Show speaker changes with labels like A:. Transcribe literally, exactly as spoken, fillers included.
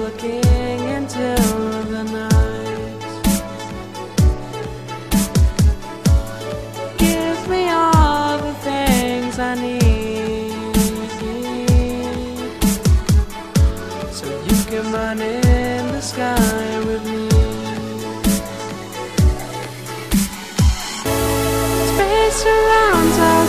A: looking into the night. Give me all the things I need, so you can run in the sky with me.